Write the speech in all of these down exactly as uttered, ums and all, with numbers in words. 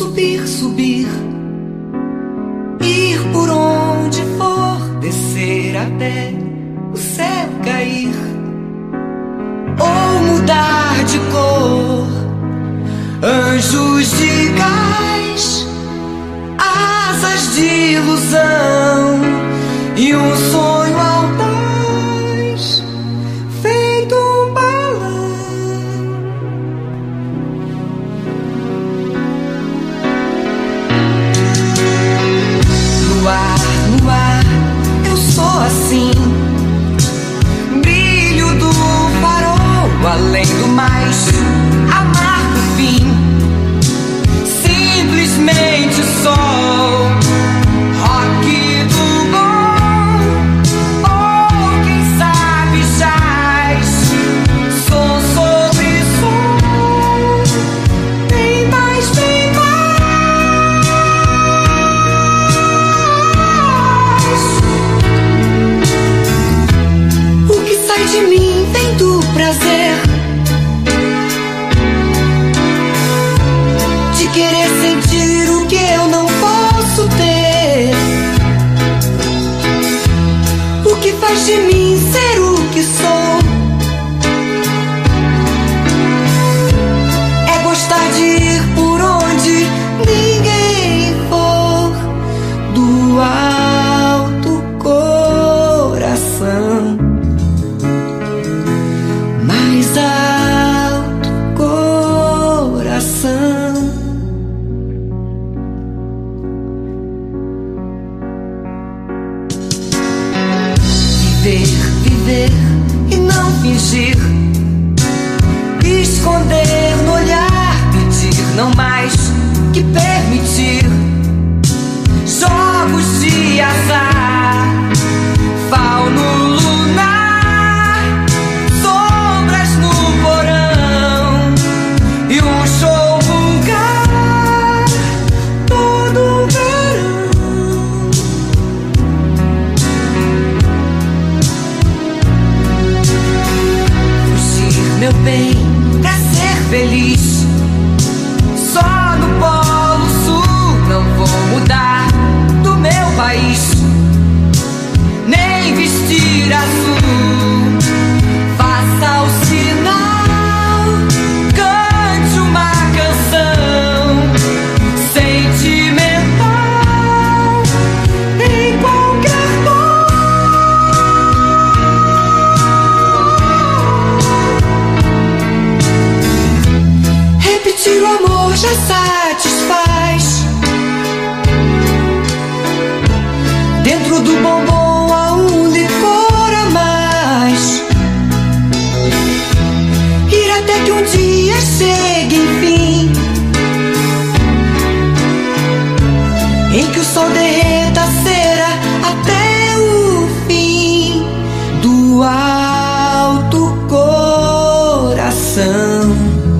subir, subir, ir por onde for, descer até o céu cair, ou mudar de cor. Anjos de gás, asas de ilusão e um sonho audaz, feito um balão. No ar, no ar, eu sou assim, brilho do farol, além do mais, amargo fim, simplesmente sol, rock do bom, ou quem sabe jazz, som sobre som, bem mais, bem mais. O que sai de mim vem do prazer de querer sentir o que eu não posso ter. O que faz de mim ser o que sou é gostar de ir por onde ninguém for, do alto coração, mais alto coração. Viver, viver e não fingir, esconder no olhar, pedir não mais que permitir. Jogos de azar, fauno lunar, sombras no porão e um show vulgar todo verão. Meu bem, pra ser feliz, só no Polo Sul, não vou mudar do meu país, nem vestir azul. Faça o sinal, cante uma canção sentimental em qualquer tom. Repetir o amor já satisfaz. Dentro do bombom há um licor a mais. Ir até que um dia chegue, enfim, em que o sol derreta a cera até o fim, do alto coração,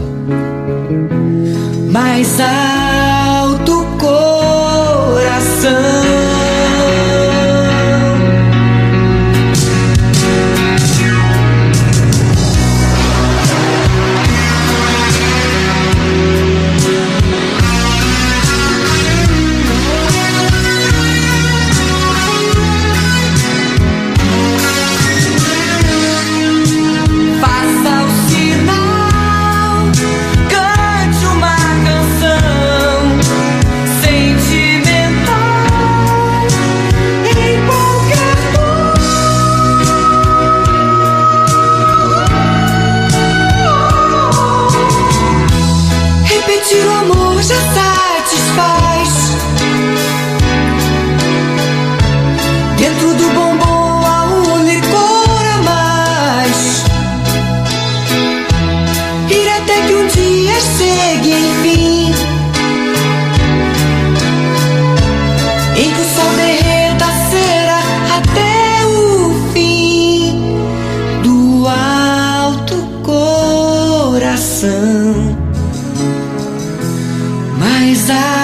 mais alto coração. Faça o sinal, cante uma canção sentimental em qualquer tom. Repetir o amor já satisfaz. Dentro do bombom há um licor a mais. Ir até que um dia chegue, enfim, em que o sol derreta a cera até o fim, do alto coração, mais alto